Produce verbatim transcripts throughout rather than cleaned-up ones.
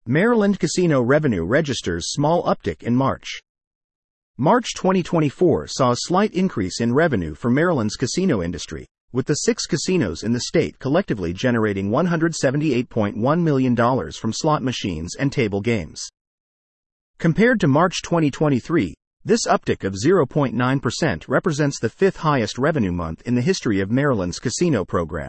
Maryland casino revenue registers small uptick in March. March twenty twenty-four saw a slight increase in revenue for Maryland's casino industry, with the six casinos in the state collectively generating one hundred seventy-eight point one million dollars from slot machines and table games. Compared to March twenty twenty-three, this uptick of zero point nine percent represents the fifth highest revenue month in the history of Maryland's casino program.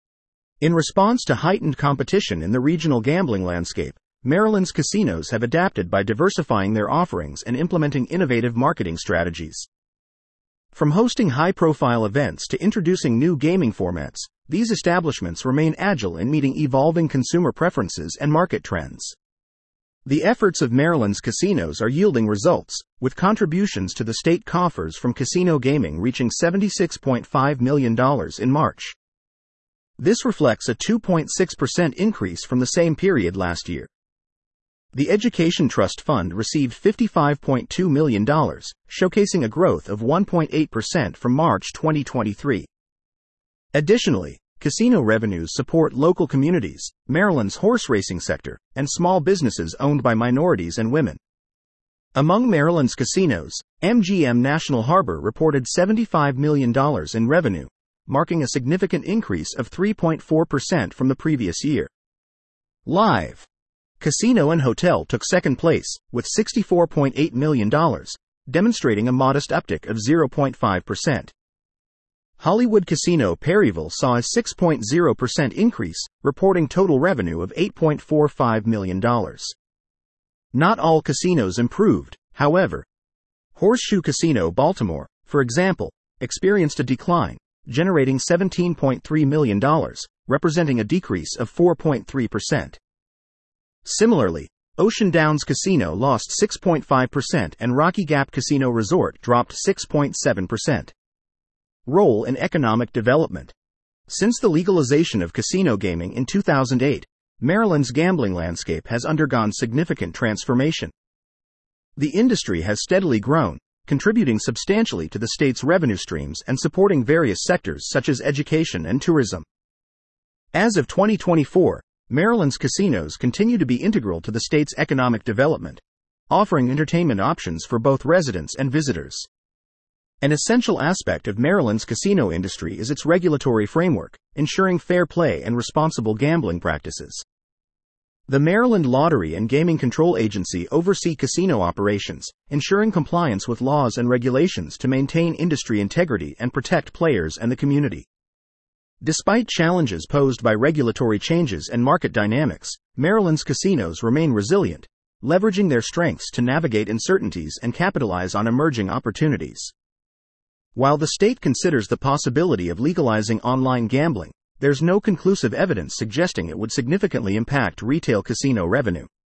In response to heightened competition in the regional gambling landscape, Maryland's casinos have adapted by diversifying their offerings and implementing innovative marketing strategies. From hosting high-profile events to introducing new gaming formats, these establishments remain agile in meeting evolving consumer preferences and market trends. The efforts of Maryland's casinos are yielding results, with contributions to the state coffers from casino gaming reaching seventy-six point five million dollars in March. This reflects a two point six percent increase from the same period last year. The Education Trust Fund received fifty-five point two million dollars, showcasing a growth of one point eight percent from March twenty twenty-three. Additionally, casino revenues support local communities, Maryland's horse racing sector, and small businesses owned by minorities and women. Among Maryland's casinos, M G M National Harbor reported seventy-five million dollars in revenue, marking a significant increase of three point four percent from the previous year. Live Casino and Hotel took second place, with sixty-four point eight million dollars, demonstrating a modest uptick of zero point five percent. Hollywood Casino Perryville saw a six point zero percent increase, reporting total revenue of eight point four five million dollars. Not all casinos improved, however. Horseshoe Casino Baltimore, for example, experienced a decline, generating seventeen point three million dollars, representing a decrease of four point three percent. Similarly, Ocean Downs Casino lost six point five percent and Rocky Gap Casino Resort dropped six point seven percent. Role in economic development. Since the legalization of casino gaming in two thousand eight, Maryland's gambling landscape has undergone significant transformation. The industry has steadily grown, contributing substantially to the state's revenue streams and supporting various sectors such as education and tourism. As of twenty twenty-four, Maryland's casinos continue to be integral to the state's economic development, offering entertainment options for both residents and visitors. An essential aspect of Maryland's casino industry is its regulatory framework, ensuring fair play and responsible gambling practices. The Maryland Lottery and Gaming Control Agency oversee casino operations, ensuring compliance with laws and regulations to maintain industry integrity and protect players and the community. Despite challenges posed by regulatory changes and market dynamics, Maryland's casinos remain resilient, leveraging their strengths to navigate uncertainties and capitalize on emerging opportunities. While the state considers the possibility of legalizing online gambling, there's no conclusive evidence suggesting it would significantly impact retail casino revenue.